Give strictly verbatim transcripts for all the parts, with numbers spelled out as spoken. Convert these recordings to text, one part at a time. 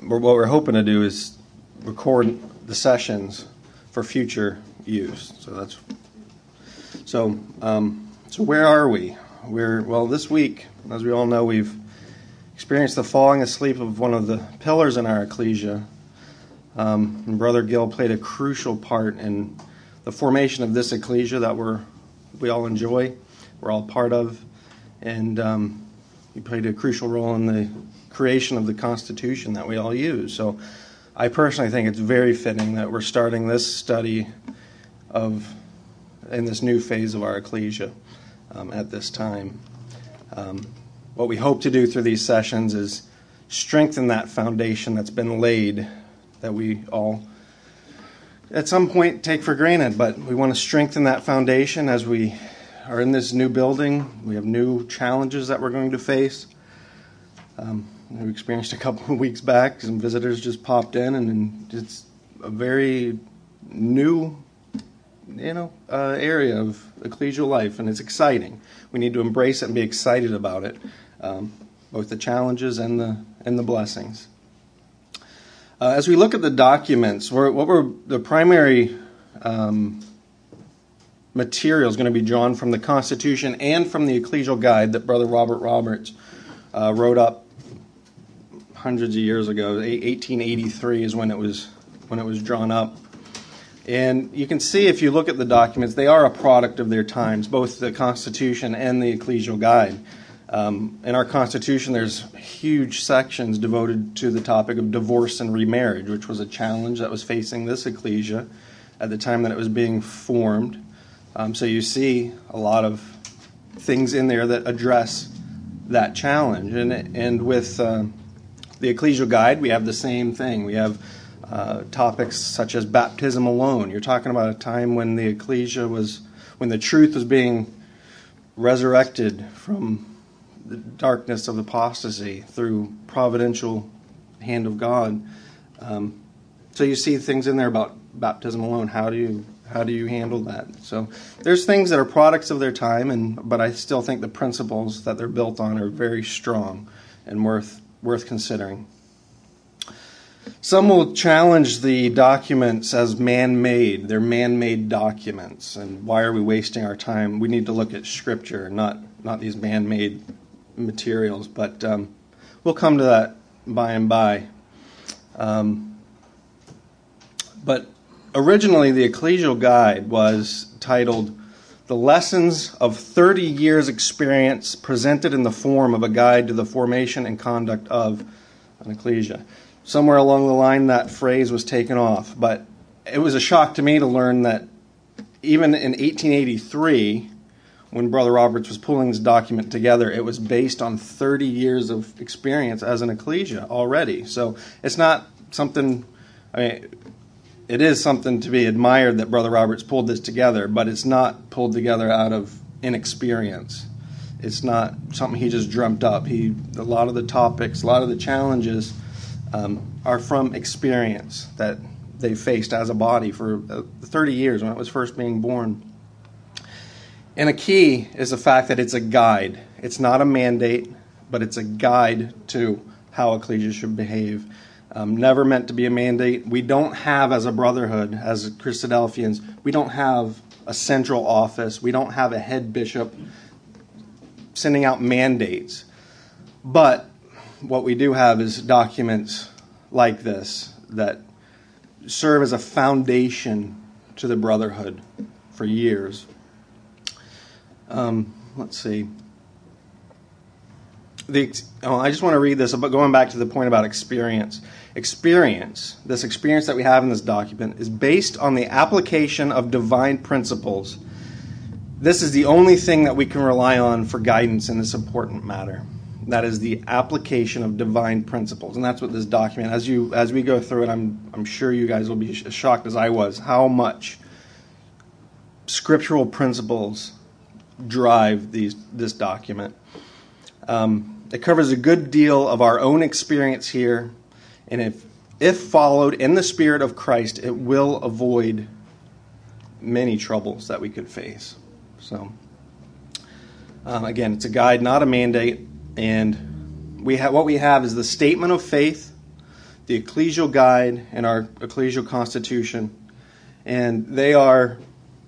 we're, what we're hoping to do is record the sessions for future use. So that's so. Um, so where are we? We're well this week, as we all know, we've experienced the falling asleep of one of the pillars in our ecclesia. Um, and Brother Gill played a crucial part in the formation of this ecclesia that we're we all enjoy, we're all part of, and um, he played a crucial role in the creation of the Constitution that we all use. So I personally think it's very fitting that we're starting this study of in this new phase of our ecclesia um, at this time. Um, what we hope to do through these sessions is strengthen that foundation that's been laid, that we all at some point take for granted, but we want to strengthen that foundation as we are in this new building. We have new challenges that we're going to face. Um, we experienced a couple of weeks back, some visitors just popped in, and it's a very new, you know, uh, area of ecclesial life, and it's exciting. We need to embrace it and be excited about it, um, both the challenges and the and the blessings. Uh, as we look at the documents, we're, what we're the primary um, material is going to be drawn from the Constitution and from the Ecclesial Guide that Brother Robert Roberts uh, wrote up hundreds of years ago. eighteen eighty-three is when it was when it was drawn up. And you can see if you look at the documents, they are a product of their times, both the Constitution and the Ecclesial Guide. Um, in our Constitution, there's huge sections devoted to the topic of divorce and remarriage, which was a challenge that was facing this ecclesia at the time that it was being formed. Um, so you see a lot of things in there that address that challenge. And, and with uh, the Ecclesial Guide, we have the same thing. We have uh, topics such as baptism alone. You're talking about a time when the ecclesia was, when the truth was being resurrected from the darkness of apostasy through providential hand of God. Um, so you see things in there about baptism alone. How do you how do you handle that? So there's things that are products of their time, and but I still think the principles that they're built on are very strong and worth worth considering. Some will challenge the documents as man-made. They're man-made documents, and why are we wasting our time? We need to look at Scripture, not not these man-made materials, but um, we'll come to that by and by. Um, but originally, the Ecclesial Guide was titled "The Lessons of thirty Years' Experience Presented in the Form of a Guide to the Formation and Conduct of an Ecclesia." Somewhere along the line, that phrase was taken off, but it was a shock to me to learn that even in eighteen eighty-three, when Brother Roberts was pulling this document together, it was based on thirty years of experience as an ecclesia already. So it's not something, I mean, it is something to be admired that Brother Roberts pulled this together, but it's not pulled together out of inexperience. It's not something he just dreamt up. He, a lot of the topics, a lot of the challenges um, are from experience that they faced as a body for thirty years when it was first being born. And a key is the fact that it's a guide. It's not a mandate, but it's a guide to how ecclesia should behave. Um, never meant to be a mandate. We don't have, as a brotherhood, as Christadelphians, we don't have a central office. We don't have a head bishop sending out mandates. But what we do have is documents like this that serve as a foundation to the brotherhood for years. Um, let's see. The, oh, I just want to read this, but going back to the point about experience. Experience, this experience that we have in this document, is based on the application of divine principles. This is the only thing that we can rely on for guidance in this important matter. That is the application of divine principles, and that's what this document. As you as we go through it, I'm I'm sure you guys will be as shocked as I was how much scriptural principles drive these this document. Um, it covers a good deal of our own experience here, and if if followed in the Spirit of Christ, it will avoid many troubles that we could face. So, um, again, it's a guide, not a mandate, and we have what we have is the statement of faith, the Ecclesial Guide and our Ecclesial Constitution, and they are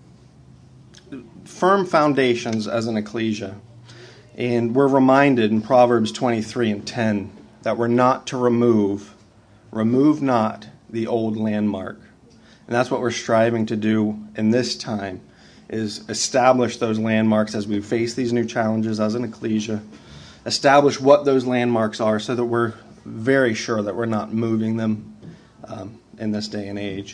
firm foundations as an ecclesia. And we're reminded in Proverbs twenty-three and ten that we're not to remove, remove not the old landmark. And that's what we're striving to do in this time, is establish those landmarks as we face these new challenges as an ecclesia. Establish what those landmarks are so that we're very sure that we're not moving them um, in this day and age.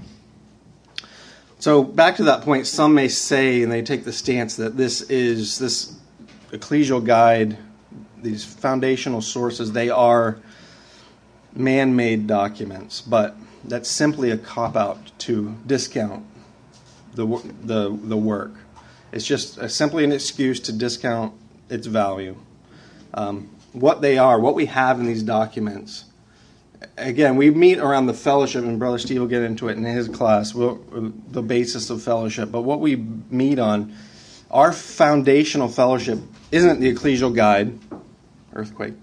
So back to that point, some may say, and they take the stance that this is, this ecclesial guide, these foundational sources, they are man-made documents, but that's simply a cop-out to discount the the the work. It's just a, simply an excuse to discount its value. Um, what they are, what we have in these documents. Again, we meet around the fellowship, and Brother Steve will get into it in his class, we'll, the basis of fellowship. But what we meet on, our foundational fellowship isn't the Ecclesial Guide, earthquake,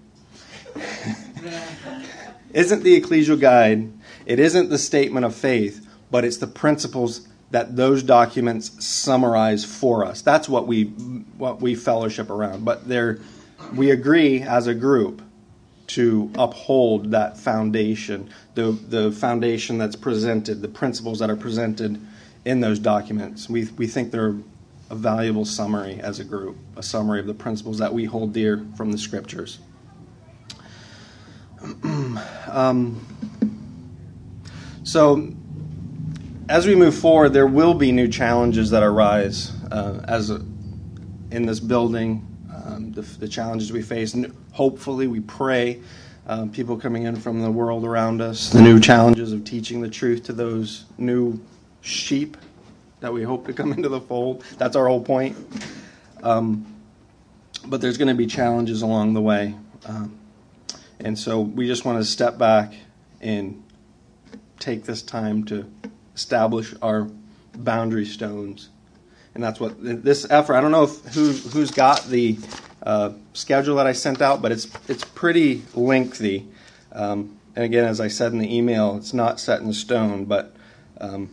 isn't the Ecclesial Guide, it isn't the statement of faith, but it's the principles that those documents summarize for us. That's what we what we fellowship around. But they're, we agree as a group to uphold that foundation, the the foundation that's presented, the principles that are presented in those documents. We we think they're a valuable summary as a group, a summary of the principles that we hold dear from the Scriptures. um, so, as we move forward, there will be new challenges that arise uh, as a, in this building. Um, the, the challenges we face. Hopefully, we pray. Um, people coming in from the world around us. The new challenges of teaching the truth to those new sheep that we hope to come into the fold. That's our whole point. Um, but there's going to be challenges along the way. Um, and so we just want to step back and take this time to establish our boundary stones. And that's what this effort, I don't know if who, who's got the uh, schedule that I sent out, but it's it's pretty lengthy. Um, and again, as I said in the email, it's not set in stone, but um,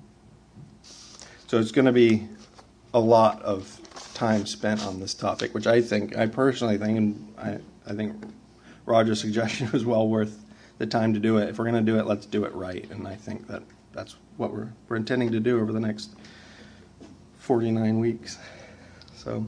so it's going to be a lot of time spent on this topic, which I think, I personally think, and I, I think Roger's suggestion was well worth the time to do it. If we're going to do it, let's do it right. And I think that that's what we're we're intending to do over the next forty-nine weeks. So,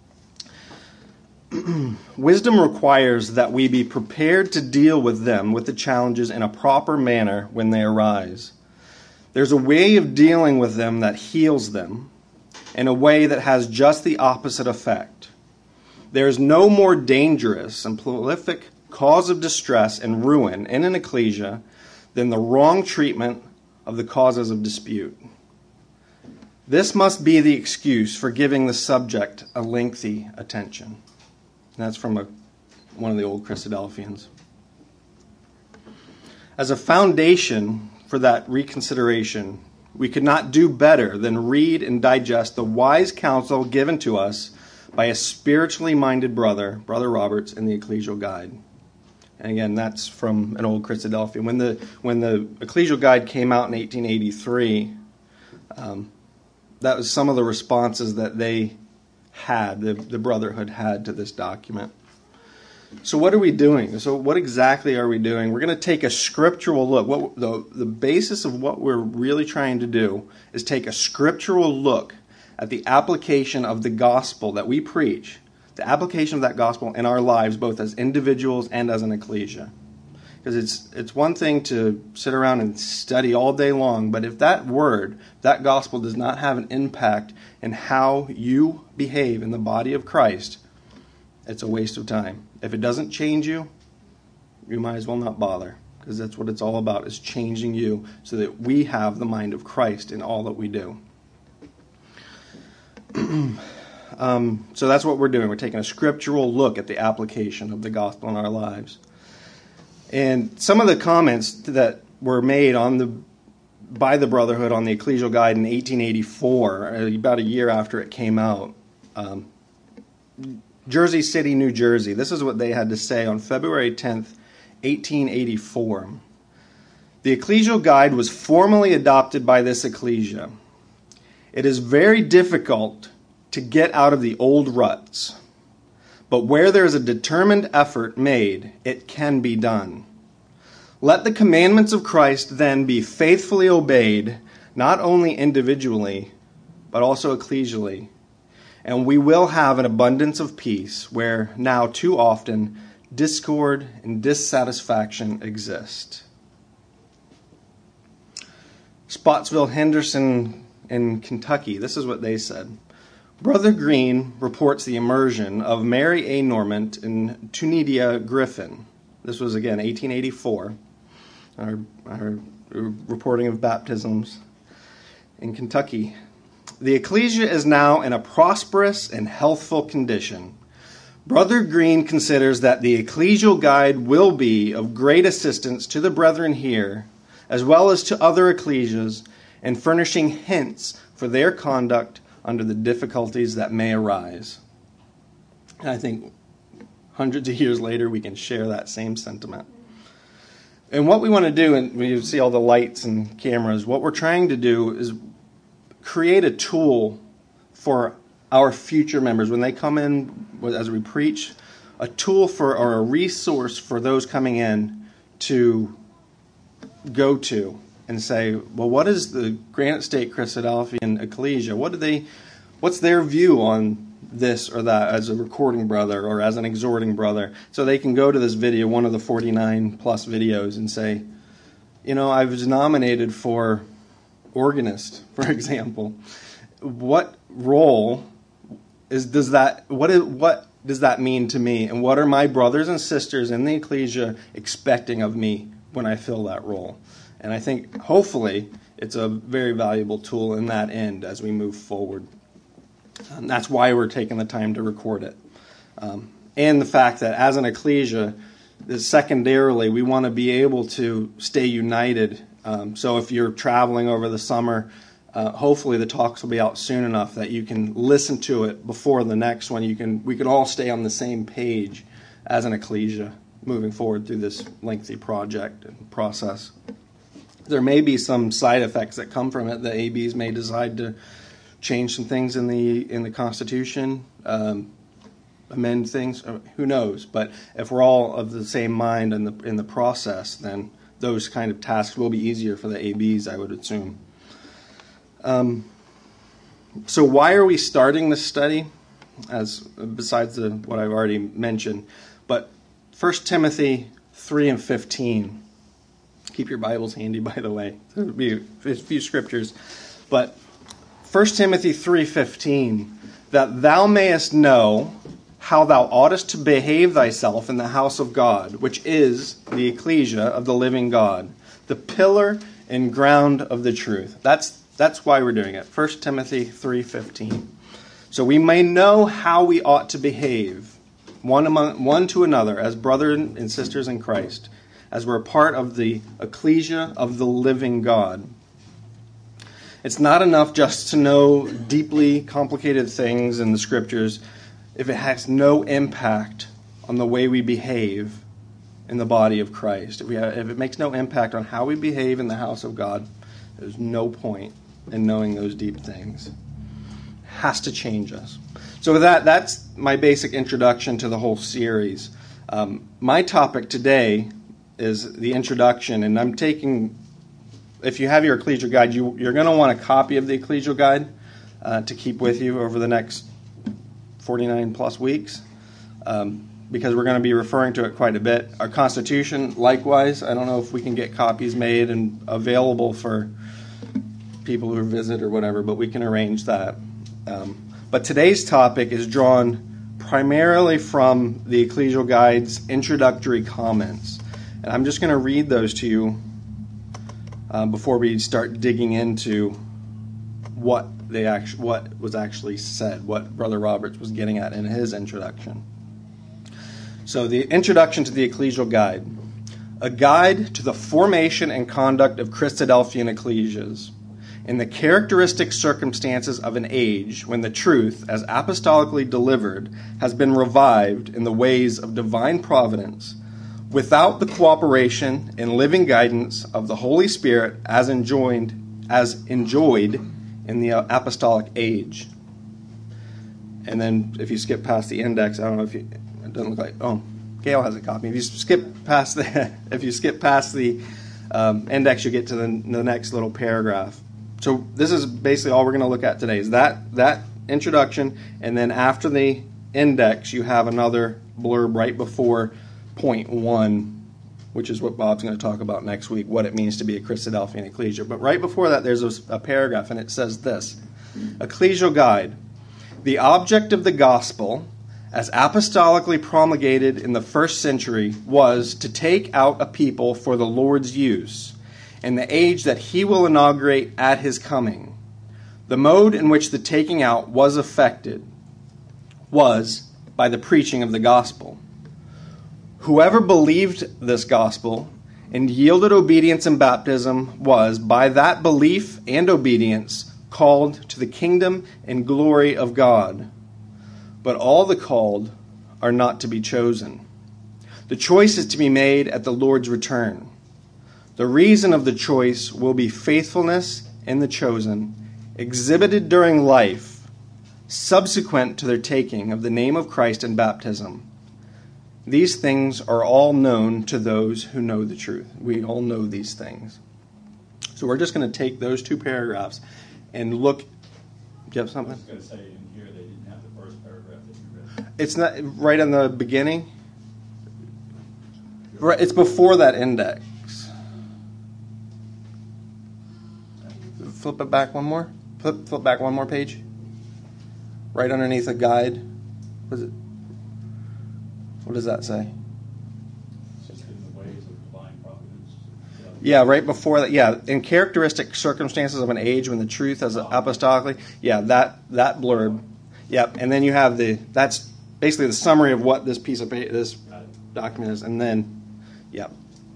wisdom requires that we be prepared to deal with them, with the challenges, in a proper manner when they arise. There's a way of dealing with them that heals them, in a way that has just the opposite effect. There is no more dangerous and prolific cause of distress and ruin in an ecclesia than the wrong treatment of the causes of dispute. This must be the excuse for giving the subject a lengthy attention. And that's from a, one of the old Christadelphians. As a foundation for that reconsideration, we could not do better than read and digest the wise counsel given to us by a spiritually minded brother, Brother Roberts, in the Ecclesial Guide. And again, that's from an old Christadelphian. When the when the Ecclesial Guide came out in eighteen eighty-three, um, that was some of the responses that they had, the, the Brotherhood had to this document. So what are we doing? So what exactly are we doing? We're going to take a scriptural look. What the, the basis of what we're really trying to do is take a scriptural look at the application of the gospel that we preach, the application of that gospel in our lives, both as individuals and as an ecclesia. Because it's it's one thing to sit around and study all day long, but if that word, that gospel does not have an impact in how you behave in the body of Christ, it's a waste of time. If it doesn't change you, you might as well not bother, because that's what it's all about, is changing you so that we have the mind of Christ in all that we do. um, so that's what we're doing. We're taking a scriptural look at the application of the gospel in our lives. And some of the comments that were made on the by the Brotherhood on the Ecclesial Guide in eighteen eighty-four, about a year after it came out, um, Jersey City, New Jersey. This is what they had to say on February tenth, eighteen eighty-four. The Ecclesial Guide was formally adopted by this ecclesia. It is very difficult to get out of the old ruts, but where there is a determined effort made, it can be done. Let the commandments of Christ then be faithfully obeyed, not only individually, but also ecclesially, and we will have an abundance of peace where now too often discord and dissatisfaction exist. Spotsville Henderson in Kentucky, this is what they said. Brother Green reports the immersion of Mary A. Normant and Tunidia Griffin. This was, again, eighteen eighty-four, our, our reporting of baptisms in Kentucky. The ecclesia is now in a prosperous and healthful condition. Brother Green considers that the Ecclesial Guide will be of great assistance to the brethren here, as well as to other ecclesias, in furnishing hints for their conduct under the difficulties that may arise. And I think hundreds of years later we can share that same sentiment. And what we want to do, and you see all the lights and cameras, what we're trying to do is create a tool for our future members when they come in as we preach, a tool for or a resource for those coming in to go to and say, well, what is the Granite State Christadelphian Ecclesia? What do they? What's their view on this or that as a recording brother or as an exhorting brother? So they can go to this video, one of the forty-nine plus videos, and say, you know, I was nominated for organist, for example. What role is does that? What is what does that mean to me? And what are my brothers and sisters in the ecclesia expecting of me when I fill that role? And I think, hopefully, it's a very valuable tool in that end as we move forward. And that's why we're taking the time to record it. Um, and the fact that as an ecclesia, secondarily, we want to be able to stay united. Um, so if you're traveling over the summer, uh, hopefully the talks will be out soon enough that you can listen to it before the next one. You can we can all stay on the same page as an ecclesia moving forward through this lengthy project and process. There may be some side effects that come from it. The A Bs may decide to change some things in the in the Constitution, um, amend things. Who knows? But if we're all of the same mind in the in the process, then those kind of tasks will be easier for the A Bs, I would assume. Um, so why are we starting this study? As besides the what I've already mentioned, but First Timothy three and fifteen. Keep your Bibles handy, by the way. There will be a few scriptures. But First Timothy three fifteen, that thou mayest know how thou oughtest to behave thyself in the house of God, which is the ecclesia of the living God, the pillar and ground of the truth. That's that's why we're doing it. First Timothy three fifteen. So we may know how we ought to behave one among one to another as brothers and sisters in Christ, as we're a part of the ecclesia of the living God. It's not enough just to know deeply complicated things in the scriptures if it has no impact on the way we behave in the body of Christ. If, we have, if it makes no impact on how we behave in the house of God, there's no point in knowing those deep things. It has to change us. So with that, that's my basic introduction to the whole series. Um, my topic today is the introduction, and I'm taking, if you have your Ecclesial Guide, you, you're going to want a copy of the Ecclesial Guide uh, to keep with you over the next forty-nine plus weeks, um, because we're going to be referring to it quite a bit. Our Constitution, likewise, I don't know if we can get copies made and available for people who visit or whatever, but we can arrange that. Um, but today's topic is drawn primarily from the Ecclesial Guide's introductory comments. And I'm just going to read those to you uh, before we start digging into what they actually, what was actually said, what Brother Roberts was getting at in his introduction. So the introduction to the Ecclesial Guide. A guide to the formation and conduct of Christadelphian ecclesias in the characteristic circumstances of an age when the truth, as apostolically delivered, has been revived in the ways of divine providence, without the cooperation and living guidance of the Holy Spirit as enjoined, as enjoyed in the apostolic age. And then if you skip past the index, I don't know if you, it doesn't look like, oh, Gail has a copy. If you skip past the, if you skip past the um, index, you get to the, the next little paragraph. So this is basically all we're going to look at today is that, that introduction, and then after the index, you have another blurb right before point one, which is what Bob's going to talk about next week, what it means to be a Christadelphian ecclesia. But right before that, there's a, a paragraph, and it says this: Ecclesial Guide. The object of the gospel, as apostolically promulgated in the first century, was to take out a people for the Lord's use in the age that he will inaugurate at his coming. The mode in which the taking out was effected was by the preaching of the gospel. Whoever believed this gospel and yielded obedience in baptism was, by that belief and obedience, called to the kingdom and glory of God. But all the called are not to be chosen. The choice is to be made at the Lord's return. The reason of the choice will be faithfulness in the chosen, exhibited during life, subsequent to their taking of the name of Christ in baptism. These things are all known to those who know the truth. We all know these things. So we're just going to take those two paragraphs and look. Do you have something? I was going to say in here they didn't have the first paragraph that you read. It's not right in the beginning. Right, it's before that index. Flip it back one more. Flip, flip back one more page. Right underneath the guide. What is it? What does that say? Just in the ways of divine providence. Yeah, right before that. Yeah, in characteristic circumstances of an age when the truth is apostolically. Yeah, that that blurb. Yep, and then you have the. That's basically the summary of what this piece of this document is, and then, yep.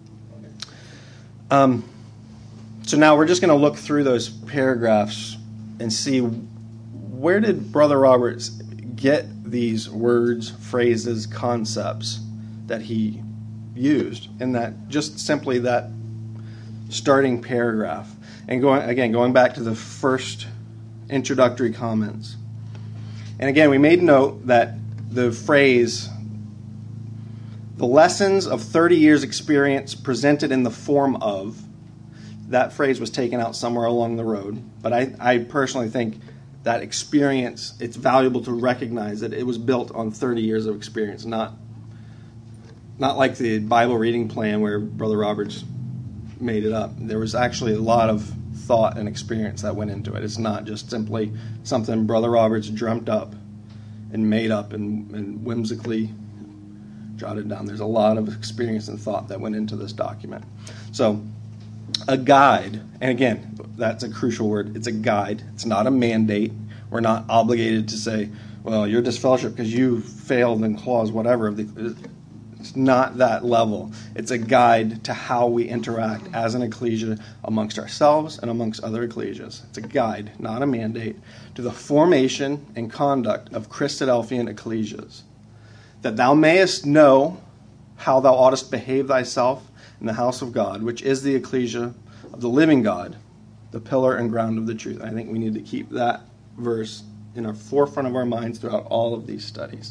Um. So now we're just going to look through those paragraphs and see where did Brother Roberts get these words, phrases, concepts that he used in that, just simply that starting paragraph. And going again, going back to the first introductory comments. And again, we made note that the phrase, the lessons of thirty years experience presented in the form of, that phrase was taken out somewhere along the road. But I, I personally think that experience, it's valuable to recognize that it was built on thirty years of experience, not not like the Bible reading plan where Brother Roberts made it up. There was actually a lot of thought and experience that went into it. It's not just simply something Brother Roberts dreamt up and made up and, and whimsically jotted down. There's a lot of experience and thought that went into this document. So, a guide, and again, that's a crucial word. It's a guide. It's not a mandate. We're not obligated to say, well, you're disfellowship because you failed in clause whatever. It's not that level. It's a guide to how we interact as an ecclesia amongst ourselves and amongst other ecclesias. It's a guide, not a mandate, to the formation and conduct of Christadelphian ecclesias, that thou mayest know how thou oughtest behave thyself in the house of God, which is the ecclesia of the living God, the pillar and ground of the truth. I think we need to keep that verse in our forefront of our minds throughout all of these studies.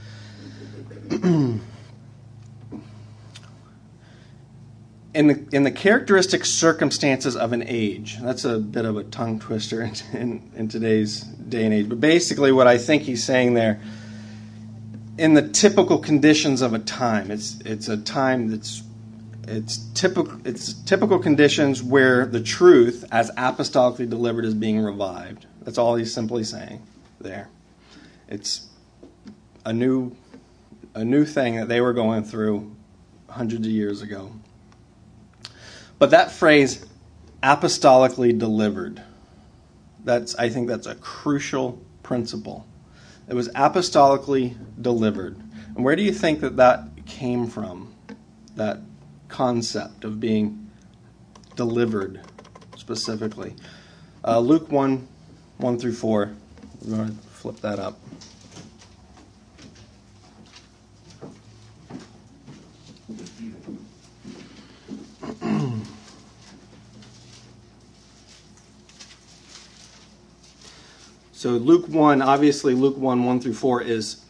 in the in the characteristic circumstances of an age, that's a bit of a tongue twister in, in, in today's day and age, but basically what I think he's saying there, in the typical conditions of a time, it's it's a time that's It's typical. It's typical conditions where the truth, as apostolically delivered, is being revived. That's all he's simply saying there. It's a new, a new thing that they were going through hundreds of years ago. But that phrase, apostolically delivered, that's I think that's a crucial principle. It was apostolically delivered, and where do you think that that came from? That concept of being delivered specifically. Uh, Luke one, one through four. I'm going to flip that up. So Luke one, obviously Luke one, one through four is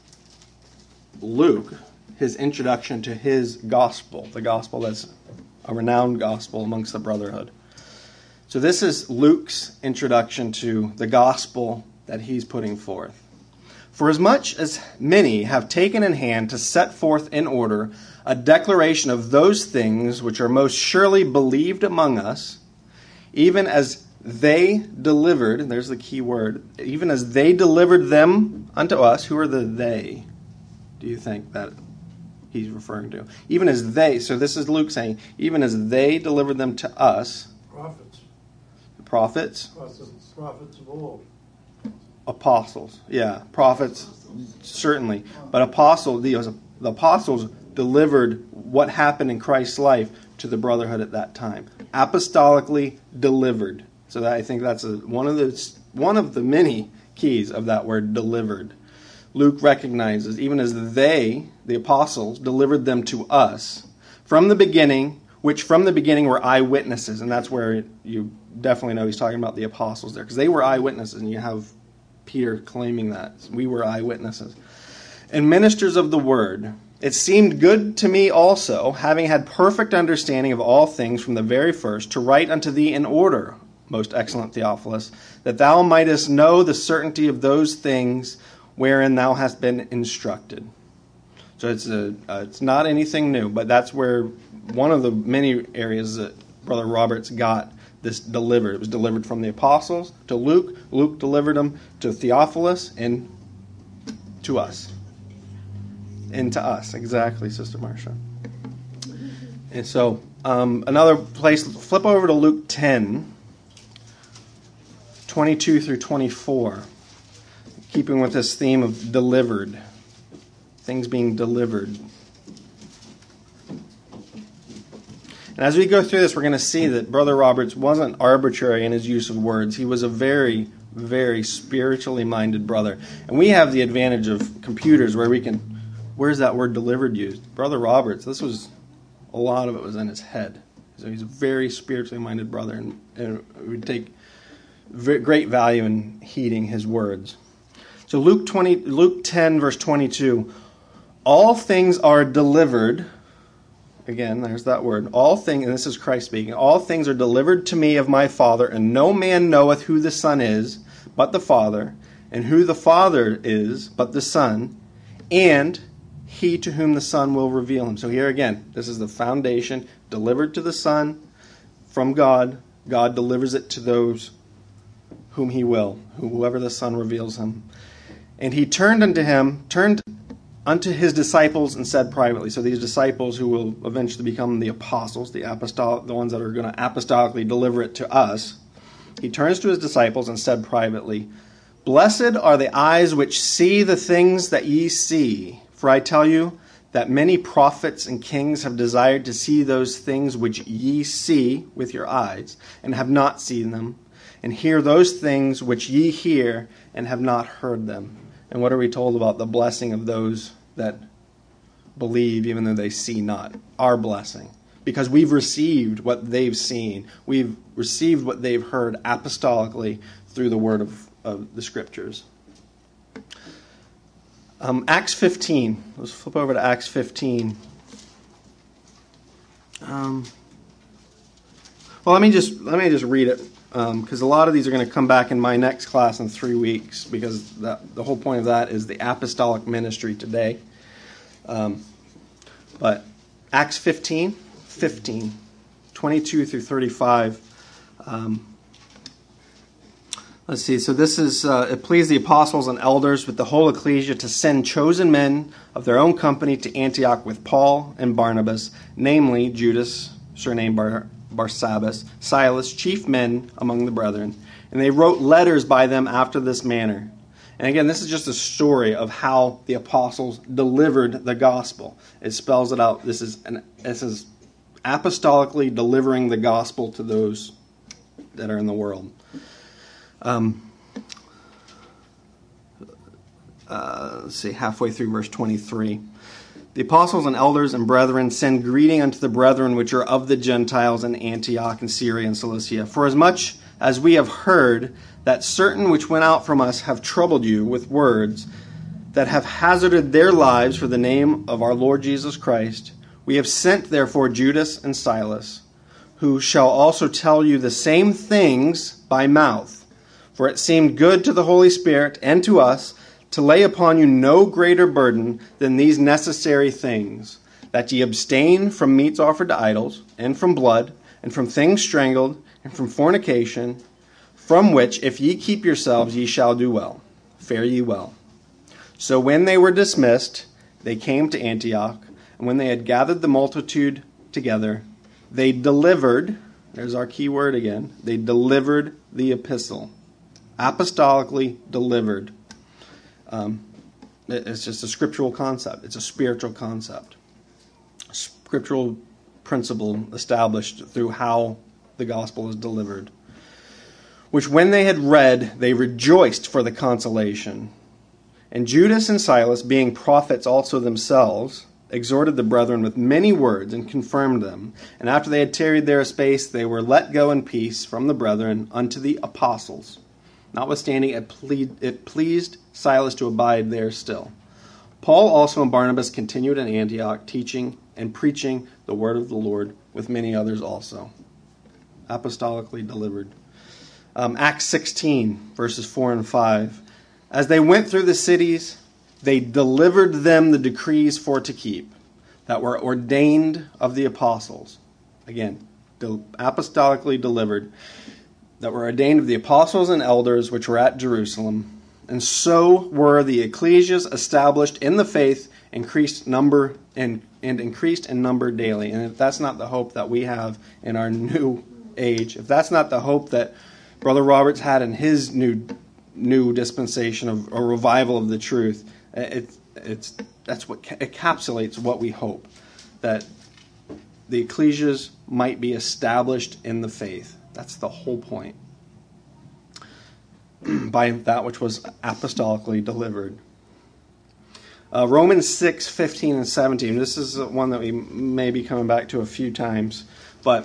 Luke, his introduction to his gospel, the gospel that's a renowned gospel amongst the brotherhood. So this is Luke's introduction to the gospel that he's putting forth. For as much as many have taken in hand to set forth in order a declaration of those things which are most surely believed among us, even as they delivered, and there's the key word, even as they delivered them unto us. Who are the they, do you think that he's referring to? Even as they, so this is Luke saying, even as they delivered them to us. Prophets. The prophets. Prophets, prophets of old. Apostles, yeah. Prophets, certainly. But apostles, the, the apostles delivered what happened in Christ's life to the brotherhood at that time. Apostolically delivered. So that, I think that's a, one of the one of the many keys of that word, delivered. Luke recognizes, even as they, the apostles, delivered them to us from the beginning, which from the beginning were eyewitnesses. And that's where you definitely know he's talking about the apostles there, because they were eyewitnesses, and you have Peter claiming that. We were eyewitnesses. And ministers of the word. It seemed good to me also, having had perfect understanding of all things from the very first, to write unto thee in order, most excellent Theophilus, that thou mightest know the certainty of those things wherein thou hast been instructed. So it's a, uh, it's not anything new, but that's where one of the many areas that Brother Roberts got this delivered. It was delivered from the apostles to Luke. Luke delivered them to Theophilus and to us. And to us, exactly, Sister Marcia. And so, um, another place, flip over to Luke ten, twenty-two through twenty-four. Keeping with this theme of delivered. Things being delivered. And as we go through this, we're going to see that Brother Roberts wasn't arbitrary in his use of words. He was a very, very spiritually minded brother. And we have the advantage of computers where we can, where's that word delivered used? Brother Roberts, this was, a lot of it was in his head. So he's a very spiritually minded brother, and, and we would take very, great value in heeding his words. So Luke twenty, Luke ten, verse twenty-two, all things are delivered. Again, there's that word. All things, and this is Christ speaking, all things are delivered to me of my Father, and no man knoweth who the Son is, but the Father, and who the Father is, but the Son, and he to whom the Son will reveal him. So here again, this is the foundation, delivered to the Son from God. God delivers it to those whom he will, whoever the Son reveals him. And he turned unto him, turned unto his disciples and said privately. So these disciples who will eventually become the apostles, the apostolic, the ones that are going to apostolically deliver it to us. He turns to his disciples and said privately, Blessed are the eyes which see the things that ye see. For I tell you that many prophets and kings have desired to see those things which ye see with your eyes, and have not seen them, and hear those things which ye hear, and have not heard them. And what are we told about the blessing of those that believe even though they see not? Our blessing. Because we've received what they've seen. We've received what they've heard apostolically through the word of, of the Scriptures. Um, Acts fifteen. Let's flip over to Acts fifteen. Um, well, let me just let me just read it, because um, a lot of these are going to come back in my next class in three weeks, because that, the whole point of that is the apostolic ministry today. Um, but Acts fifteen, fifteen, twenty-two through thirty-five. Um, let's see. So this is, uh, it pleased the apostles and elders with the whole ecclesia to send chosen men of their own company to Antioch with Paul and Barnabas, namely Judas, surnamed Bar- Barsabbas, Silas, chief men among the brethren. And they wrote letters by them after this manner. And again, this is just a story of how the apostles delivered the gospel. It spells it out. This is an, this is apostolically delivering the gospel to those that are in the world. Um, uh, let's see, halfway through verse twenty-three. The apostles and elders and brethren send greeting unto the brethren which are of the Gentiles in Antioch and Syria and Cilicia. For as much as we have heard that certain which went out from us have troubled you with words, that have hazarded their lives for the name of our Lord Jesus Christ, we have sent therefore Judas and Silas, who shall also tell you the same things by mouth. For it seemed good to the Holy Spirit and to us to lay upon you no greater burden than these necessary things, that ye abstain from meats offered to idols, and from blood, and from things strangled, and from fornication, from which if ye keep yourselves ye shall do well. Fare ye well. So when they were dismissed, they came to Antioch, and when they had gathered the multitude together, they delivered, there's our key word again, they delivered the epistle. Apostolically delivered. Um, it's just a scriptural concept. It's a spiritual concept. Scriptural principle established through how the gospel is delivered. Which when they had read, they rejoiced for the consolation. And Judas and Silas, being prophets also themselves, exhorted the brethren with many words and confirmed them. And after they had tarried there a space, they were let go in peace from the brethren unto the apostles. Notwithstanding, it, ple- it pleased Silas to abide there still. Paul also and Barnabas continued in Antioch, teaching and preaching the word of the Lord with many others also. Apostolically delivered. Um, Acts sixteen, verses four and five. As they went through the cities, they delivered them the decrees for to keep, that were ordained of the apostles. Again, apostolically delivered, that were ordained of the apostles and elders which were at Jerusalem. And so were the ecclesias established in the faith, increased number and, and increased in number daily. And if that's not the hope that we have in our new age, if that's not the hope that Brother Roberts had in his new new dispensation of a revival of the truth, it, it's that's what encapsulates what we hope, that the ecclesias might be established in the faith. That's the whole point. By that which was apostolically delivered. Uh, Romans six, fifteen and seventeen. This is one that we may be coming back to a few times. But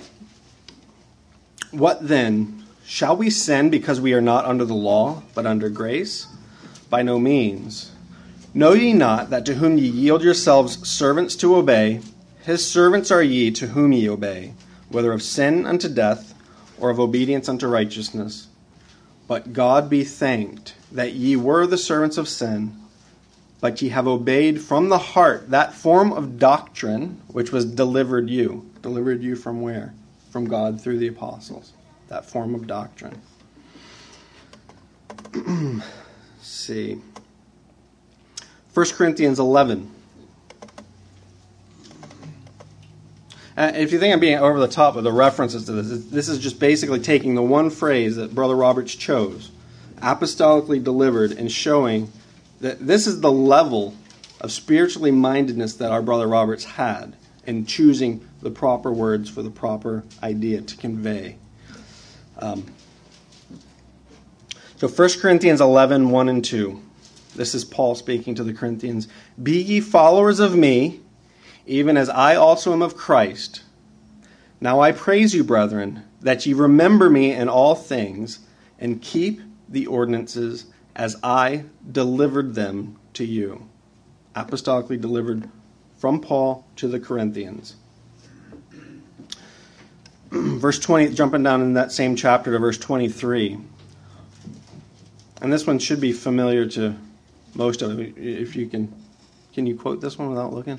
what then? Shall we sin because we are not under the law, but under grace? By no means. Know ye not that to whom ye yield yourselves servants to obey, his servants are ye to whom ye obey, whether of sin unto death, or of obedience unto righteousness? But God be thanked that ye were the servants of sin, but ye have obeyed from the heart that form of doctrine which was delivered you. Delivered you from where? From God through the apostles. That form of doctrine. Let's see. First Corinthians eleven. Uh, if you think I'm being over the top with the references to this, this is just basically taking the one phrase that Brother Roberts chose, apostolically delivered, and showing that this is the level of spiritually mindedness that our Brother Roberts had in choosing the proper words for the proper idea to convey. Um, so First Corinthians eleven, one and two. This is Paul speaking to the Corinthians. Be ye followers of me, even as I also am of Christ. Now I praise you, brethren, that ye remember me in all things, and keep the ordinances as I delivered them to you. Apostolically delivered from Paul to the Corinthians. Verse twenty, jumping down in that same chapter to verse twenty-three. And this one should be familiar to most of you. If you can, can you quote this one without looking?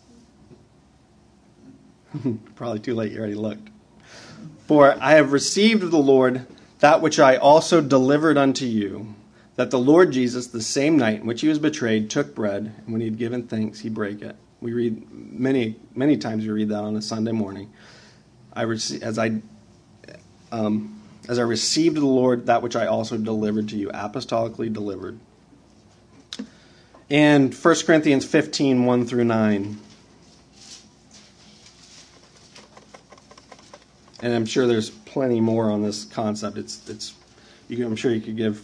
Probably too late, you already looked. For I have received of the Lord that which I also delivered unto you, that the Lord Jesus, the same night in which he was betrayed, took bread, and when he had given thanks, he brake it. We read many, many times we read that on a Sunday morning. I rece- as I um, as I received of the Lord that which I also delivered to you, apostolically delivered. And First Corinthians fifteen, one through nine. And I'm sure there's plenty more on this concept. It's it's. You can, I'm sure you could give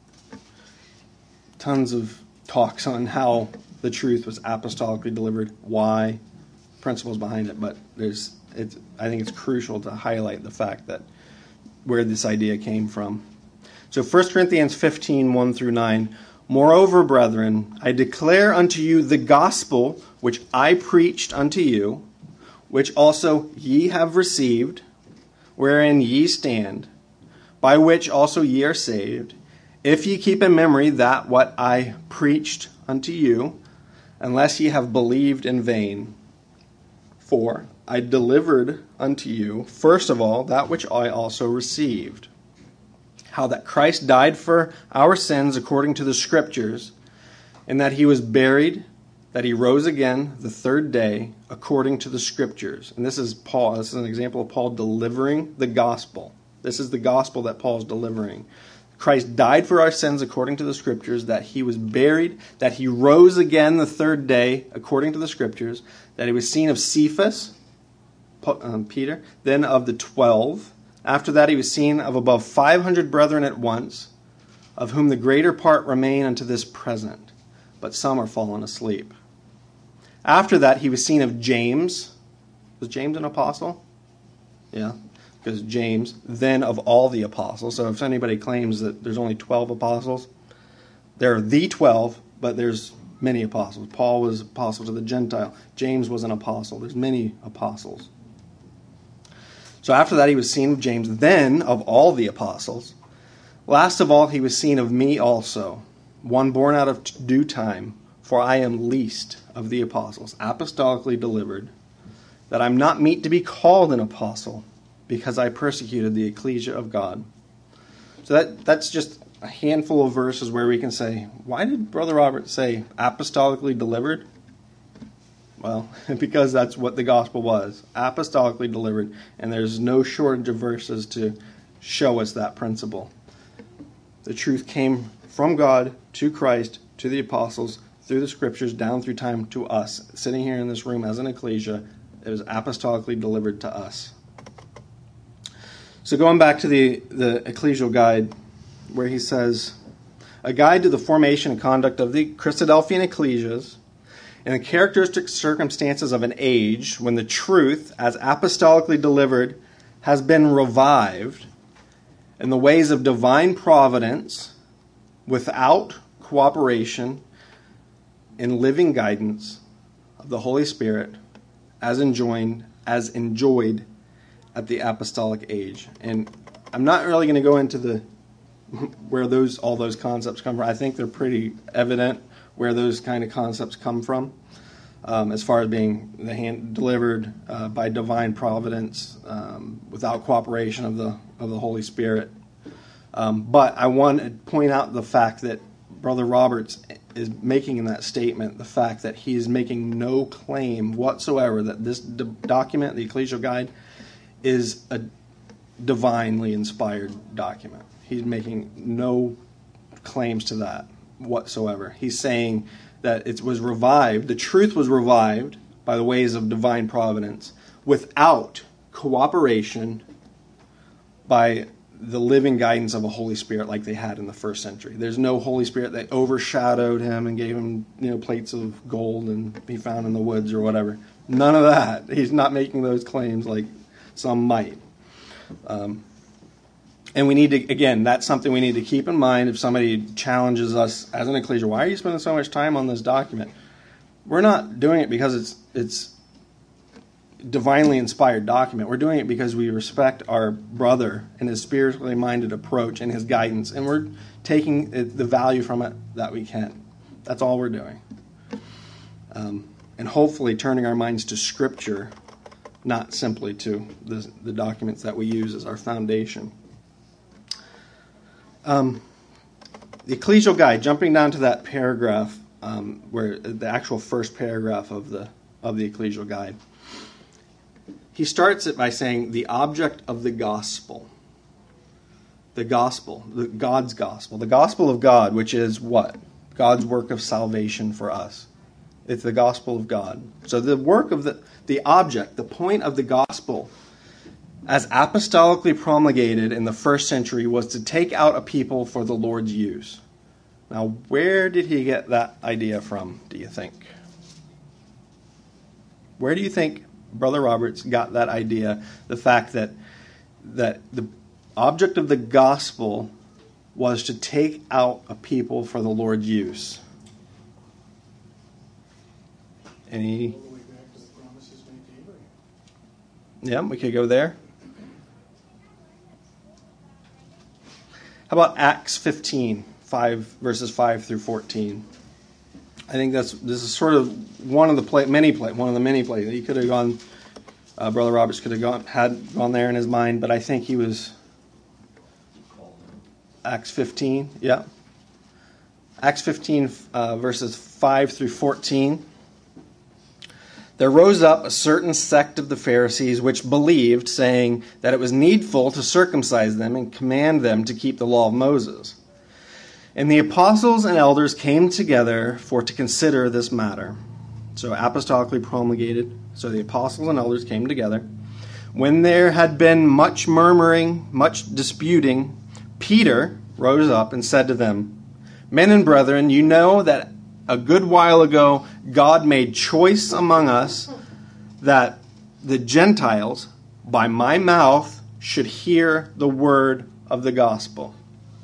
tons of talks on how the truth was apostolically delivered, why, principles behind it. But there's it's. I think it's crucial to highlight the fact that where this idea came from. So First Corinthians fifteen, one through nine. Moreover, brethren, I declare unto you the gospel which I preached unto you, which also ye have received, wherein ye stand, by which also ye are saved, if ye keep in memory that what I preached unto you, unless ye have believed in vain. For I delivered unto you, first of all, that which I also received, how that Christ died for our sins according to the Scriptures, and that he was buried, that he rose again the third day according to the Scriptures. And this is Paul. This is an example of Paul delivering the gospel. This is the gospel that Paul is delivering. Christ died for our sins according to the Scriptures, that he was buried, that he rose again the third day according to the Scriptures, that he was seen of Cephas, um, Peter, then of the twelve. After that he was seen of above five hundred brethren at once, of whom the greater part remain unto this present, but some are fallen asleep. After that he was seen of James. Was James an apostle? Yeah, because James, then of all the apostles. So if anybody claims that there's only twelve apostles, there are the twelve, but there's many apostles. Paul was apostle to the Gentile. James was an apostle. There's many apostles. So after that he was seen of James, then of all the apostles. Last of all he was seen of me also, one born out of due time, for I am least of the apostles, apostolically delivered, that I'm not meet to be called an apostle, because I persecuted the ecclesia of God. So that that's just a handful of verses where we can say, why did Brother Robert say apostolically delivered? Well, because that's what the gospel was, apostolically delivered, and there's no shortage of verses to show us that principle. The truth came from God to Christ, to the apostles, through the Scriptures, down through time to us. Sitting here in this room as an ecclesia, it was apostolically delivered to us. So going back to the, the ecclesial guide, where he says, a guide to the formation and conduct of the Christadelphian ecclesias, in the characteristic circumstances of an age when the truth, as apostolically delivered, has been revived in the ways of divine providence, without cooperation in living guidance of the Holy Spirit, as enjoined, as enjoyed at the apostolic age. And I'm not really going to go into the where those all those concepts come from. I think they're pretty evident where those kind of concepts come from, um, as far as being the hand delivered uh, by divine providence, um, without cooperation of the of the Holy Spirit. Um, but I want to point out the fact that Brother Roberts is making in that statement the fact that he is making no claim whatsoever that this d- document, the Ecclesial Guide, is a divinely inspired document. He's making no claims to that whatsoever. He's saying that it was revived, the truth was revived by the ways of divine providence without cooperation by the living guidance of a Holy Spirit like they had in the first century. There's no Holy Spirit that overshadowed him and gave him, you know, plates of gold and he found in the woods or whatever. None of that. He's not making those claims like some might. Um, and we need to, again, that's something we need to keep in mind if somebody challenges us as an ecclesia. Why are you spending so much time on this document? We're not doing it because it's it's divinely inspired document. We're doing it because we respect our brother and his spiritually minded approach and his guidance, and we're taking the value from it that we can. That's all we're doing. Um, and hopefully turning our minds to Scripture, not simply to the, the documents that we use as our foundation. Um, the Ecclesial Guide, jumping down to that paragraph, um, where the actual first paragraph of the of the Ecclesial Guide. He starts it by saying the object of the gospel. The gospel, the God's gospel. The gospel of God, which is what? God's work of salvation for us. It's the gospel of God. So the work of the, the object, the point of the gospel, as apostolically promulgated in the first century, was to take out a people for the Lord's use. Now, where did he get that idea from, do you think? Where do you think Brother Roberts got that idea, the fact that that the object of the gospel was to take out a people for the Lord's use. Any? All the way back to the promises made to Abraham. Yeah, we could go there. How about Acts fifteen, five verses five through fourteen? I think that's this is sort of one of the play, many play, one of the many plays. He could have gone. Uh, Brother Roberts could have gone had gone there in his mind, but I think he was. Acts fifteen, yeah. Acts fifteen, uh, verses five through fourteen. There rose up a certain sect of the Pharisees which believed, saying that it was needful to circumcise them and command them to keep the law of Moses. And the apostles and elders came together for to consider this matter. So apostolically promulgated. So the apostles and elders came together. When there had been much murmuring, much disputing, Peter rose up and said to them, Men and brethren, you know that a good while ago God made choice among us that the Gentiles, by my mouth, should hear the word of the gospel.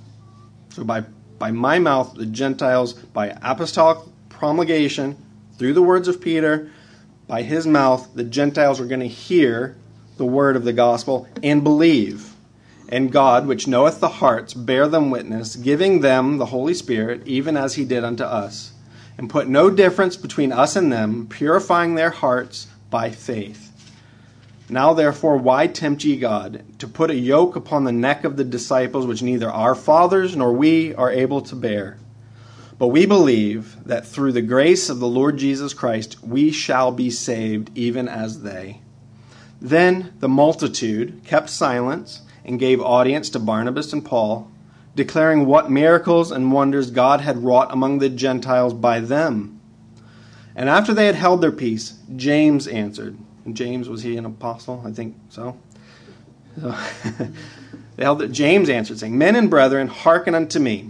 So by, by my mouth, the Gentiles, by apostolic promulgation, through the words of Peter, by his mouth, the Gentiles are going to hear the word of the gospel and believe. And God, which knoweth the hearts, bear them witness, giving them the Holy Spirit, even as he did unto us, and put no difference between us and them, purifying their hearts by faith. Now therefore, why tempt ye God, to put a yoke upon the neck of the disciples, which neither our fathers nor we are able to bear? But we believe that through the grace of the Lord Jesus Christ, we shall be saved, even as they. Then the multitude kept silence, and gave audience to Barnabas and Paul, declaring what miracles and wonders God had wrought among the Gentiles by them. And after they had held their peace, James answered. And James, was he an apostle? I think so. so they held it. James answered, saying, Men and brethren, hearken unto me.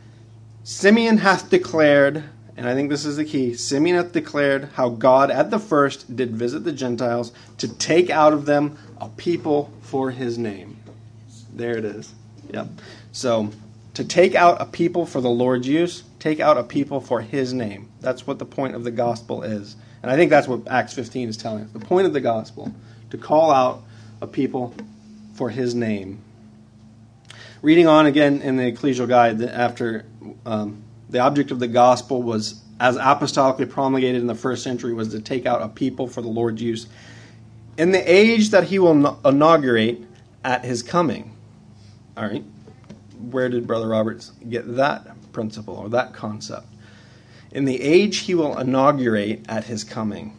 Simeon hath declared, and I think this is the key, Simeon hath declared how God at the first did visit the Gentiles to take out of them a people for his name. There it is. Yep. So, to take out a people for the Lord's use, take out a people for his name. That's what the point of the gospel is. And I think that's what Acts fifteen is telling us. The point of the gospel, to call out a people for his name. Reading on again in the Ecclesial Guide, after um, the object of the gospel was, as apostolically promulgated in the first century, was to take out a people for the Lord's use. In the age that he will inaugurate at his coming. All right, where did Brother Roberts get that principle or that concept? In the age he will inaugurate at his coming.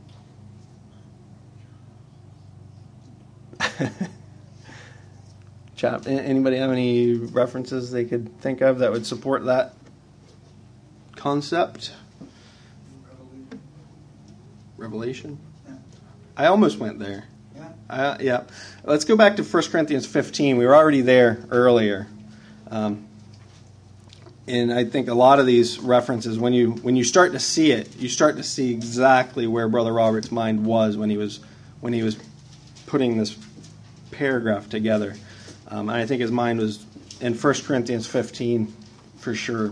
Chap, anybody have any references they could think of that would support that concept? Revelation? Yeah. I almost went there. Yeah. Uh, yeah. Let's go back to First Corinthians fifteen. We were already there earlier. Um, and I think a lot of these references, when you when you start to see it, you start to see exactly where Brother Robert's mind was when he was when he was putting this paragraph together. Um, and I think his mind was in First Corinthians fifteen for sure.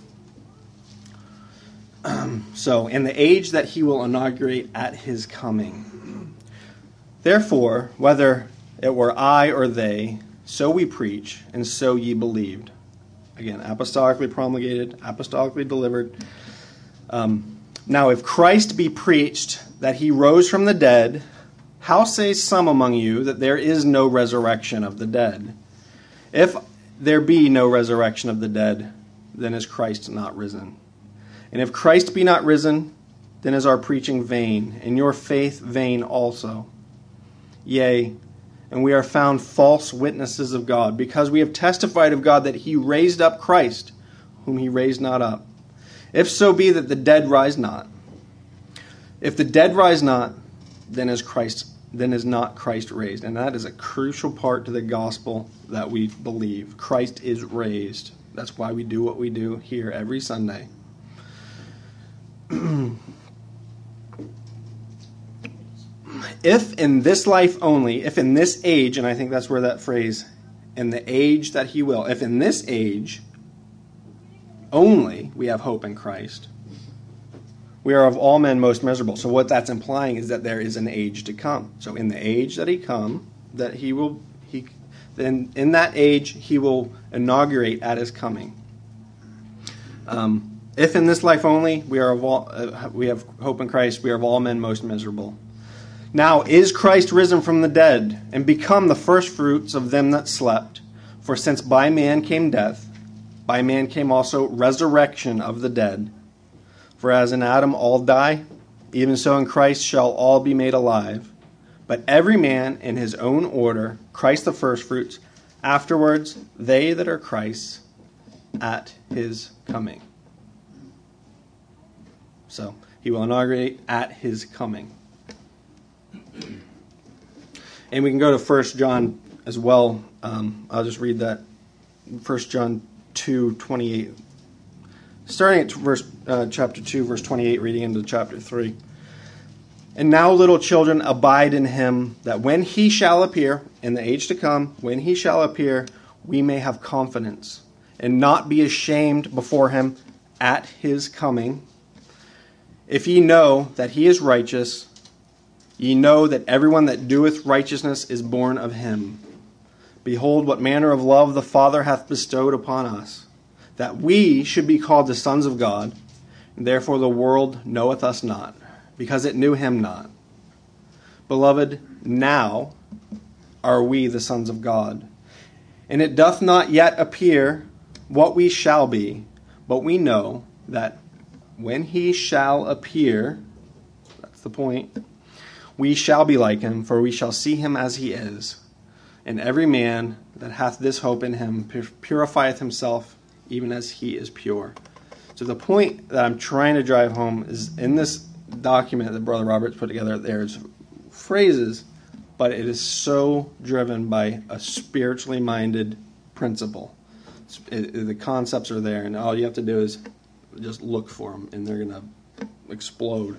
Um, so, in the age that he will inaugurate at his coming. Therefore, whether it were I or they, so we preach, and so ye believed. Again, apostolically promulgated, apostolically delivered. Um, now, if Christ be preached that he rose from the dead, how say some among you that there is no resurrection of the dead? If there be no resurrection of the dead, then is Christ not risen? And if Christ be not risen, then is our preaching vain, and your faith vain also. Yea, and we are found false witnesses of God, because we have testified of God that he raised up Christ, whom he raised not up. If so be that the dead rise not. If the dead rise not, then is Christ, then is not Christ raised. And that is a crucial part to the gospel that we believe. Christ is raised. That's why we do what we do here every Sunday. If in this life only, if in this age, and I think that's where that phrase, in the age that he will, if in this age only we have hope in Christ, we are of all men most miserable. So what that's implying is that there is an age to come. So in the age that he come, that he will, he, then in that age he will inaugurate at his coming. Um, if in this life only we are of all, uh, we have hope in Christ, we are of all men most miserable. Now is Christ risen from the dead, and become the firstfruits of them that slept? For since by man came death, by man came also resurrection of the dead. For as in Adam all die, even so in Christ shall all be made alive. But every man in his own order, Christ the firstfruits, afterwards they that are Christ's at his coming. So he will inaugurate at his coming. And we can go to First John as well. Um, I'll just read that. First John two twenty-eight. Starting at verse, uh, chapter two, verse twenty-eight, reading into chapter three. And now, little children, abide in him, that when he shall appear, in the age to come, when he shall appear, we may have confidence, and not be ashamed before him at his coming. If ye know that he is righteous, ye know that everyone that doeth righteousness is born of him. Behold, what manner of love the Father hath bestowed upon us, that we should be called the sons of God, and therefore the world knoweth us not, because it knew him not. Beloved, now are we the sons of God, and it doth not yet appear what we shall be, but we know that when he shall appear, that's the point, we shall be like him, for we shall see him as he is. And every man that hath this hope in him purifieth himself, even as he is pure. So the point that I'm trying to drive home is in this document that Brother Roberts put together, there's phrases, but it is so driven by a spiritually minded principle. It, it, the concepts are there, and all you have to do is just look for them, and they're going to explode.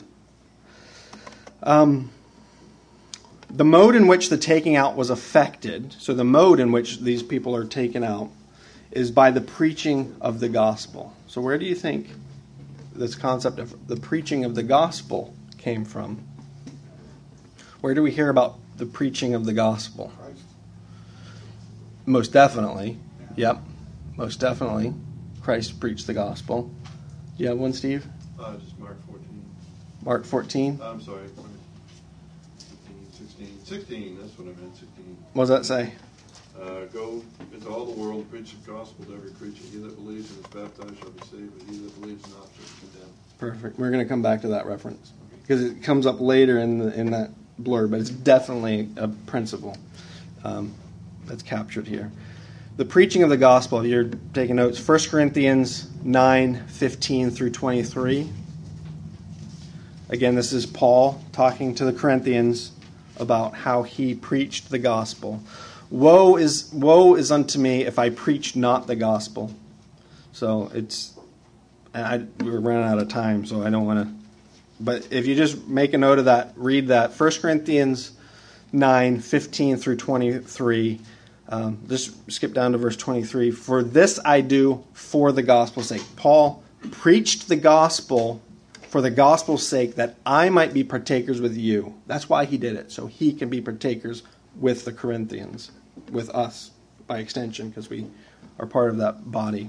Um, the mode in which the taking out was affected, so the mode in which these people are taken out, is by the preaching of the gospel. So where do you think this concept of the preaching of the gospel came from? Where do we hear about the preaching of the gospel? Christ. Most definitely. Yep. Most definitely. Christ preached the gospel. Do you have one, Steve? Uh, just Mark fourteen. Mark fourteen? I'm sorry. fifteen, sixteen. sixteen, that's what I meant, sixteen. What does that say? Uh, go into all the world, preach the gospel to every creature. He that believes and is baptized shall be saved, but he that believes not shall be condemned. Perfect. We're going to come back to that reference because it comes up later in the, in that blurb, but it's definitely a principle um, that's captured here. The preaching of the gospel, if you're taking notes, First Corinthians nine, fifteen through twenty-three. Again, this is Paul talking to the Corinthians about how he preached the gospel. Woe is woe is unto me if I preach not the gospel. So it's, I, we're running out of time, so I don't want to. But if you just make a note of that, read that. First Corinthians nine, fifteen through twenty-three. Um, just skip down to verse twenty-three. For this I do for the gospel's sake. Paul preached the gospel for the gospel's sake, that I might be partakers with you. That's why he did it, so he can be partakers with the Corinthians, with us by extension, because we are part of that body.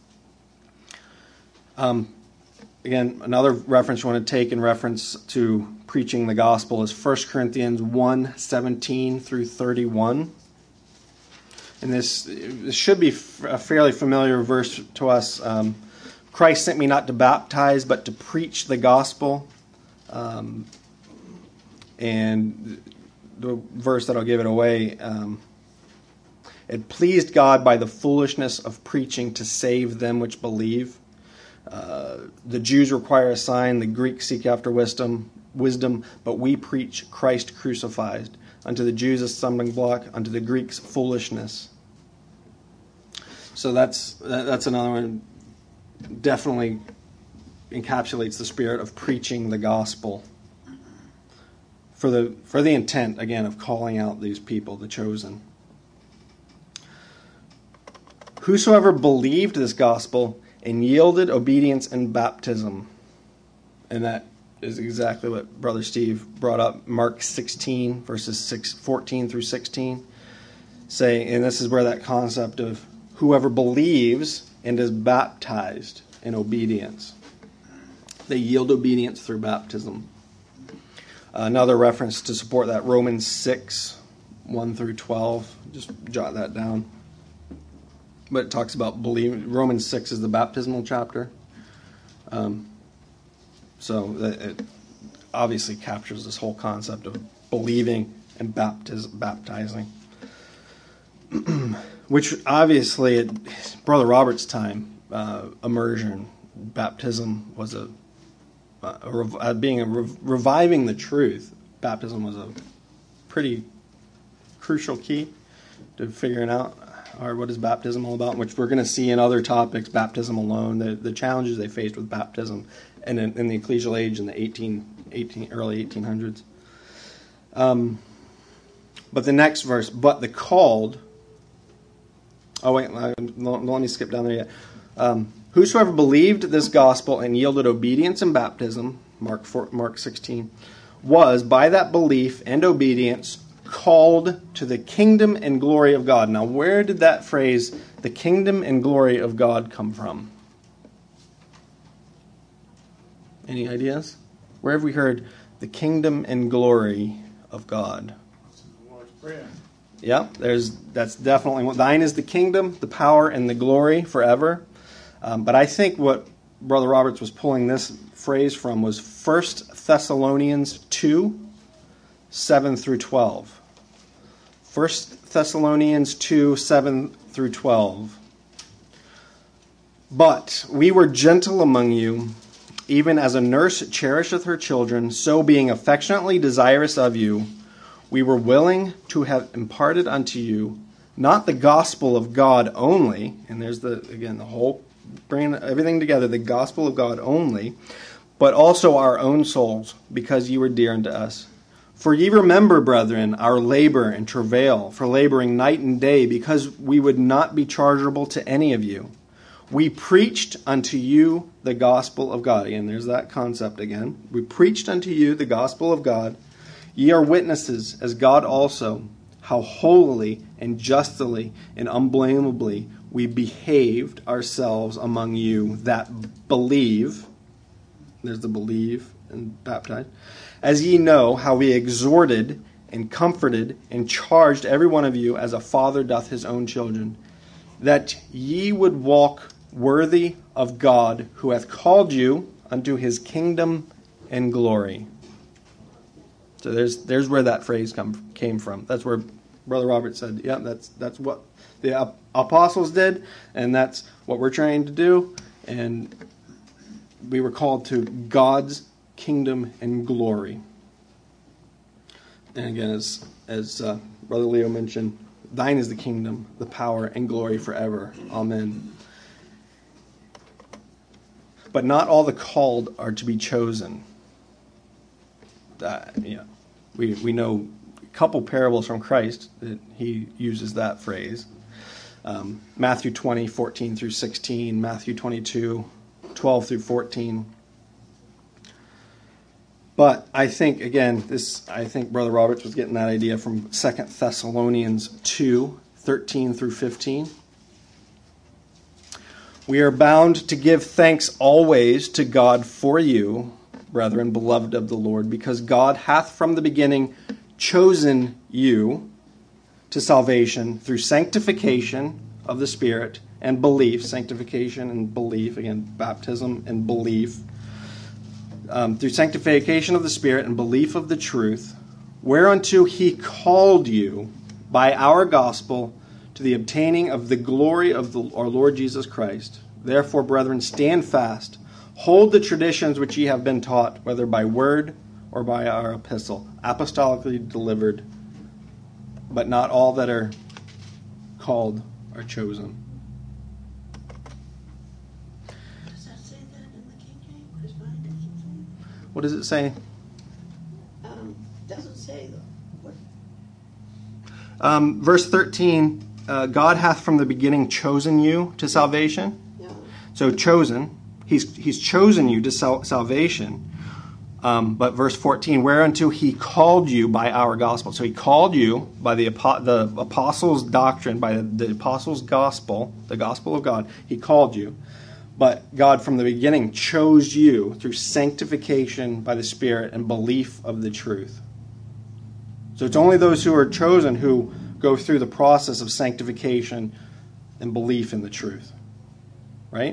Um, again, another reference you want to take in reference to preaching the gospel is First Corinthians one, seventeen through thirty-one. And this, this should be a fairly familiar verse to us. Um, Christ sent me not to baptize, but to preach the gospel. Um, and the verse that'll give it away, um, it pleased God by the foolishness of preaching to save them which believe. Uh, the Jews require a sign, the Greeks seek after wisdom, wisdom, but we preach Christ crucified. Unto the Jews a stumbling block, unto the Greeks foolishness. So that's that's another one. Definitely encapsulates the spirit of preaching the gospel for the for the intent, again, of calling out these people, the chosen. Whosoever believed this gospel and yielded obedience in baptism. And that is exactly what Brother Steve brought up. Mark sixteen, verses six, fourteen through sixteen. Say, and this is where that concept of whoever believes and is baptized in obedience. They yield obedience through baptism. Another reference to support that, Romans six, one through twelve. Just jot that down. But it talks about believing. Romans six is the baptismal chapter. Um, so that it obviously captures this whole concept of believing and baptiz- baptizing. Which obviously at Brother Robert's time, uh, immersion, baptism was a, a, rev- uh, being a rev- reviving the truth. Baptism was a pretty crucial key to figuring out, or what is baptism all about, which we're going to see in other topics, baptism alone, the, the challenges they faced with baptism and in, in the ecclesial age in the eighteen, eighteen, early eighteen hundreds. Um, but the next verse, but the called, oh wait, let me skip down there yet. Um, Whosoever believed this gospel and yielded obedience in baptism, Mark four, Mark sixteen, was by that belief and obedience called to the kingdom and glory of God. Now, where did that phrase, the kingdom and glory of God, come from? Any ideas? Where have we heard the kingdom and glory of God? It's in the Lord's Prayer. Yeah, there's that's definitely one. Thine is the kingdom, the power, and the glory forever. Um, but I think what Brother Roberts was pulling this phrase from was First Thessalonians two, seven through twelve. First Thessalonians two, seven through twelve. But we were gentle among you, even as a nurse cherisheth her children, so being affectionately desirous of you, we were willing to have imparted unto you not the gospel of God only, and there's the again the whole bringing everything together, the gospel of God only, but also our own souls, because ye were dear unto us. For ye remember, brethren, our labor and travail, for laboring night and day, because we would not be chargeable to any of you. We preached unto you the gospel of God. And there's that concept again. We preached unto you the gospel of God. Ye are witnesses, as God also, how holily and justly and unblameably we behaved ourselves among you that believe. There's the believe and baptized. As ye know how we exhorted and comforted and charged every one of you as a father doth his own children, that ye would walk worthy of God, who hath called you unto his kingdom and glory. So there's there's where that phrase come came from. That's where Brother Robert said, yeah, that's that's what the apostles did, and that's what we're trying to do. And we were called to God's kingdom and glory. And again, as as uh, Brother Leo mentioned, thine is the kingdom, the power, and glory forever. Amen. But not all the called are to be chosen. Uh, yeah, we we know a couple parables from Christ that he uses that phrase. Um, Matthew twenty, fourteen through sixteen, Matthew twenty-two, twelve through fourteen. But I think, again, this I think Brother Roberts was getting that idea from Second Thessalonians two, thirteen through fifteen. We are bound to give thanks always to God for you, brethren, beloved of the Lord, because God hath from the beginning chosen you to salvation through sanctification of the Spirit and belief, sanctification and belief, again, baptism and belief, um, through sanctification of the Spirit and belief of the truth, whereunto he called you by our gospel to the obtaining of the glory of the, our Lord Jesus Christ. Therefore, brethren, stand fast, hold the traditions which ye have been taught, whether by word or by our epistle, apostolically delivered. But not all that are called are chosen. Does that say that in the King James? Because mine doesn't say What does it say? that. Um, doesn't say though. What? Um, verse thirteen, uh, God hath from the beginning chosen you to salvation. Yeah. So chosen, he's he's chosen you to sal- salvation. Um, but verse fourteen, whereunto he called you by our gospel. So he called you by the, the apostles' doctrine, by the, the apostles' gospel, the gospel of God. He called you. But God from the beginning chose you through sanctification by the Spirit and belief of the truth. So it's only those who are chosen who go through the process of sanctification and belief in the truth. Right?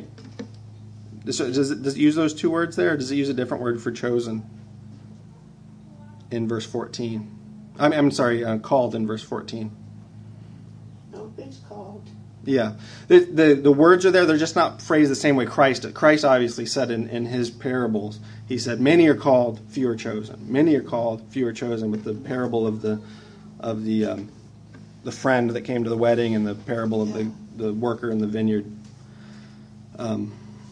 So does it, does it use those two words there, or does it use a different word for chosen in verse fourteen? I'm, I'm sorry, uh, called in verse fourteen. No, it's called. Yeah. The, the the words are there. They're just not phrased the same way Christ did. Christ obviously said in, in his parables, he said, many are called, few are chosen. Many are called, few are chosen, with the parable of the of the um, the friend that came to the wedding and the parable of the, the worker in the vineyard. Um,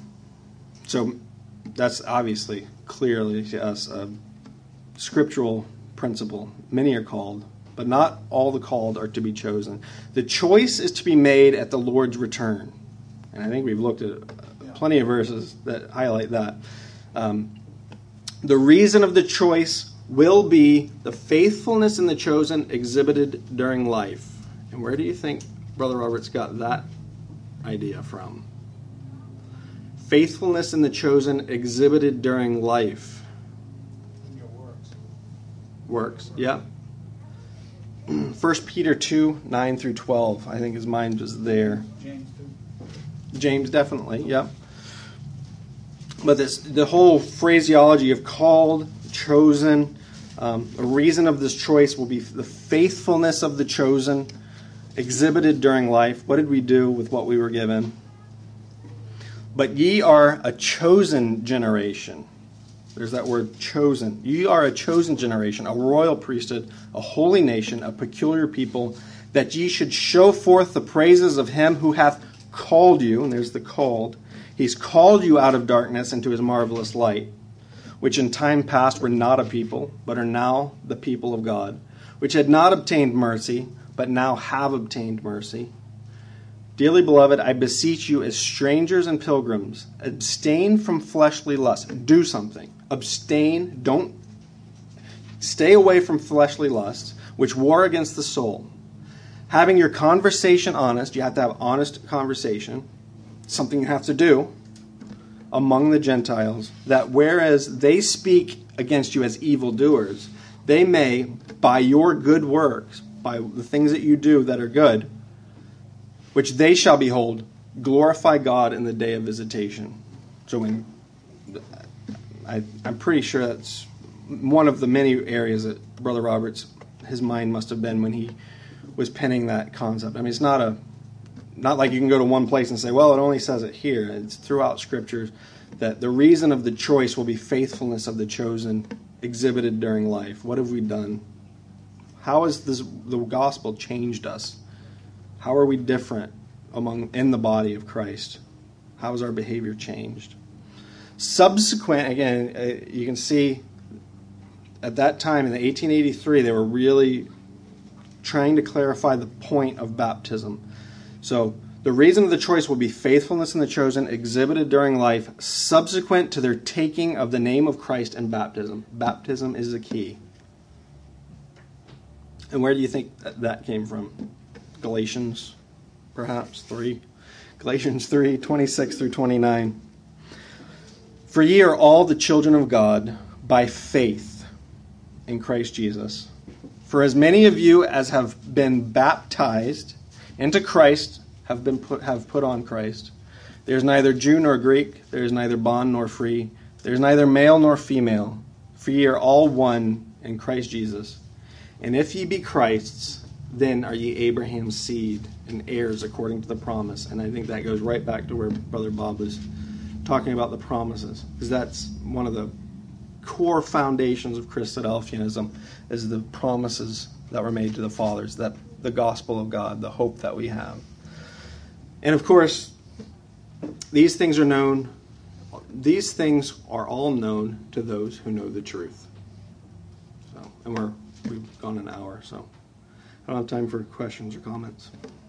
so that's obviously clearly to us a scriptural principle. Many are called, but not all the called are to be chosen. The choice is to be made at the Lord's return. And I think we've looked at plenty of verses that highlight that. Um, the reason of the choice will be the faithfulness in the chosen exhibited during life. And where do you think Brother Roberts got that idea from? Faithfulness in the chosen exhibited during life. In your works. Works, yeah. First Peter two, nine through twelve. I think his mind was there. James too. James definitely, yeah. But this, the whole phraseology of called, chosen, um, a reason of this choice will be the faithfulness of the chosen exhibited during life. What did we do with what we were given? But ye are a chosen generation. There's that word chosen. Ye are a chosen generation, a royal priesthood, a holy nation, a peculiar people, that ye should show forth the praises of him who hath called you, and there's the called. He's called you out of darkness into his marvelous light, which in time past were not a people, but are now the people of God, which had not obtained mercy, but now have obtained mercy. Dearly beloved, I beseech you as strangers and pilgrims, abstain from fleshly lusts. Do something. Abstain. Don't. Stay away from fleshly lusts, which war against the soul. Having your conversation honest, you have to have honest conversation, something you have to do, among the Gentiles, that whereas they speak against you as evildoers, they may, by your good works, by the things that you do that are good, which they shall behold, glorify God in the day of visitation. So when, I, I'm pretty sure that's one of the many areas that Brother Roberts, his mind must have been when he was penning that concept. I mean, it's not a, not like you can go to one place and say, well, it only says it here. It's throughout Scriptures that the reason of the choice will be faithfulness of the chosen exhibited during life. What have we done? How has this, the gospel changed us? How are we different among in the body of Christ? How has our behavior changed? Subsequent, again, uh, you can see at that time in the eighteen eighty-three, they were really trying to clarify the point of baptism. So the reason of the choice will be faithfulness in the chosen exhibited during life subsequent to their taking of the name of Christ and baptism. Baptism is the key. And where do you think that, that came from? Galatians, perhaps, three. Galatians three, twenty-six through twenty-nine. For ye are all the children of God by faith in Christ Jesus. For as many of you as have been baptized into Christ have been put have put on Christ. There is neither Jew nor Greek, there is neither bond nor free, there is neither male nor female, for ye are all one in Christ Jesus. And if ye be Christ's, then are ye Abraham's seed and heirs according to the promise. And I think that goes right back to where Brother Bob was talking about the promises, because that's one of the core foundations of Christadelphianism, is the promises that were made to the fathers, that the gospel of God, the hope that we have. And of course, these things are known, these things are all known to those who know the truth. So, and we're we've gone an hour, so I don't have time for questions or comments.